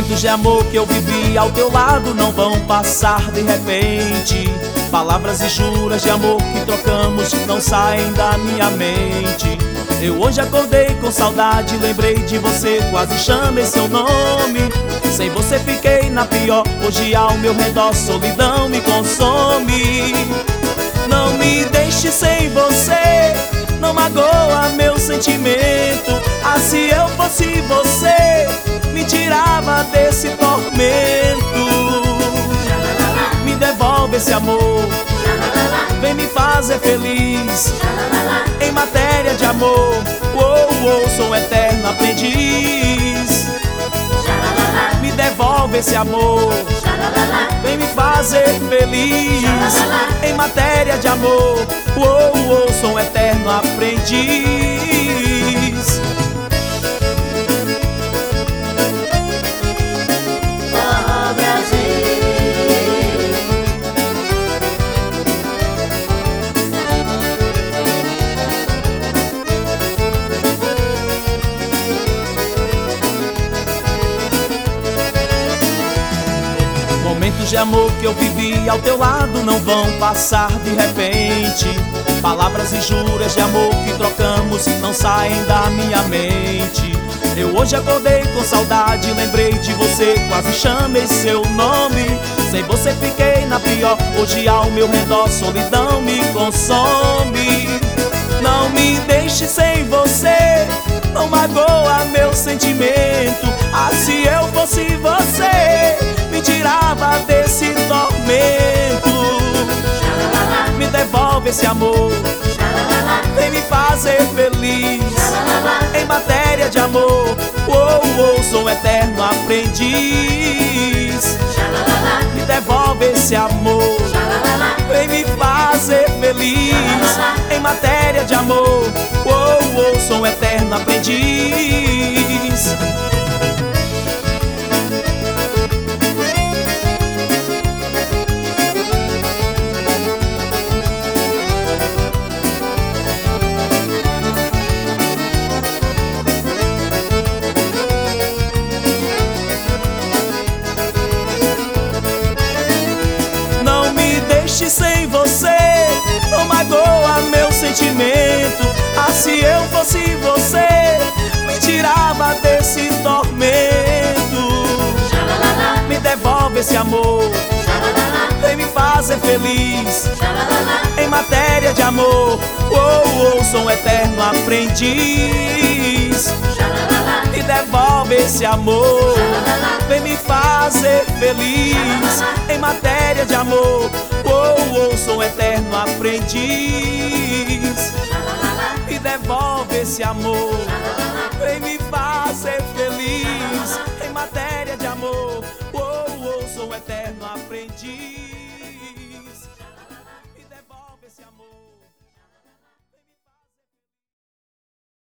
Momentos de amor que eu vivi ao teu lado não vão passar de repente. Palavras e juras de amor que trocamos não saem da minha mente. Eu hoje acordei com saudade, lembrei de você, quase chamei seu nome. Sem você fiquei na pior, hoje ao meu redor solidão me consome. Não me deixe sem você, não magoa meu sentimento. Ah, se eu fosse você, me tirava desse tormento. Me devolve esse amor, vem me fazer feliz. Em matéria de amor, sou um eterno aprendiz. Me devolve esse amor, vem me fazer feliz. Em matéria de amor, sou um eterno aprendiz. Momentos de amor que eu vivi ao teu lado não vão passar de repente. Palavras e juras de amor que trocamos não saem da minha mente. Eu hoje acordei com saudade, lembrei de você, quase chamei seu nome. Sem você fiquei na pior, hoje ao meu redor solidão me consome. Não me deixe sem você, não magoa meu sentimento. Ah, se eu fosse você, me tirava desse tormento. Me devolve esse amor, vem me fazer feliz. Em matéria de amor, sou um eterno aprendiz. Me devolve esse amor, vem me fazer feliz. Em matéria de amor, sou um eterno aprendiz. Sem você, não magoa meu sentimento. Ah, se eu fosse você, me tirava desse tormento. Me devolve esse amor, vem me fazer feliz. Em matéria de amor, sou um eterno aprendiz. Me devolve esse amor, vem me fazer feliz. Em matéria de amor, sou um eterno aprendiz. Me devolve esse amor, vem me fazer feliz. Em matéria de amor,